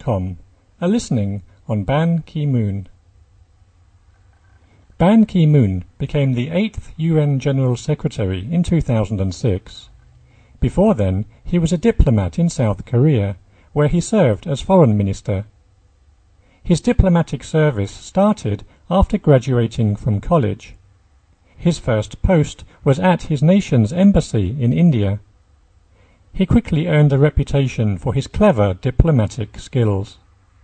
News.com, a listening on Ban Ki-moon. Ban Ki-moon became the 8th UN General Secretary in 2006. Before then, he was a diplomat in South Korea, where he served as foreign minister. His diplomatic service started after graduating from college. His first post was at his nation's embassy in India. He quickly earned a reputation for his clever diplomatic skills.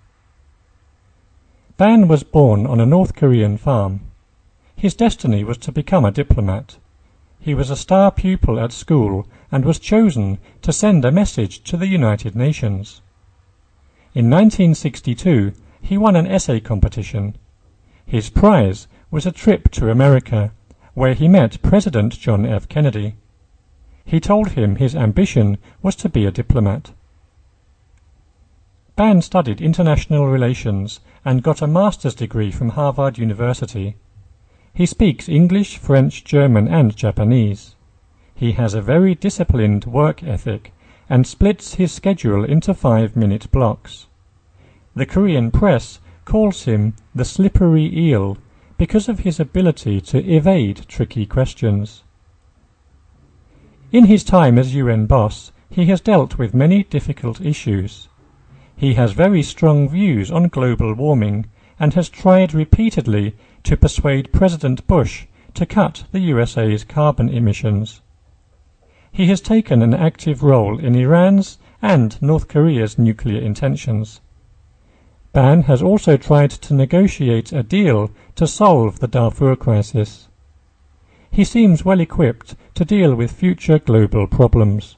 Ban was born on a North Korean farm. His destiny was to become a diplomat. He was a star pupil at school and was chosen to send a message to the United Nations. In 1962, he won an essay competition. His prize was a trip to America, where he met President John F. Kennedy. He told him his ambition was to be a diplomat. Ban studied international relations and got a master's degree from Harvard University. He speaks English, French, German, and Japanese. He has a very disciplined work ethic and splits his schedule into 5-minute blocks. The Korean press calls him the slippery eel because of his ability to evade tricky questions. In his time as UN boss, he has dealt with many difficult issues. He has very strong views on global warming and has tried repeatedly to persuade President Bush to cut the USA's carbon emissions. He has taken an active role in Iran's and North Korea's nuclear intentions. Ban has also tried to negotiate a deal to solve the Darfur crisis. He seems well equipped to deal with future global problems.